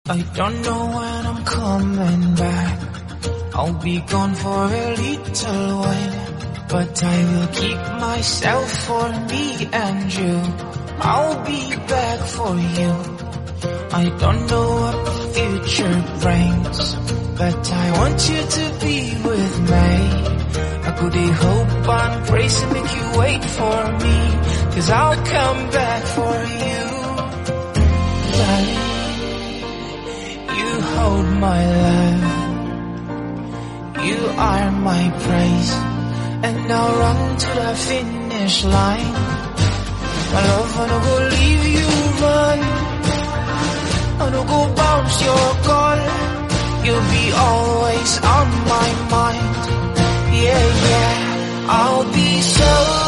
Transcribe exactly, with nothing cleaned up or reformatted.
I don't know when I'm coming back. I'll be gone for a little while, but I will keep myself for me and you. I'll be back for you. I don't know what the future brings, but I want you to be with me. I could hope and pray to make you wait for me, 'cause I'll come back for you. Darling, you hold my love, you are my praise, and I'll run to the finish line. My love, I no go leave you run, I no go bounce your call. You'll be always on my mind. Yeah, yeah, I'll be so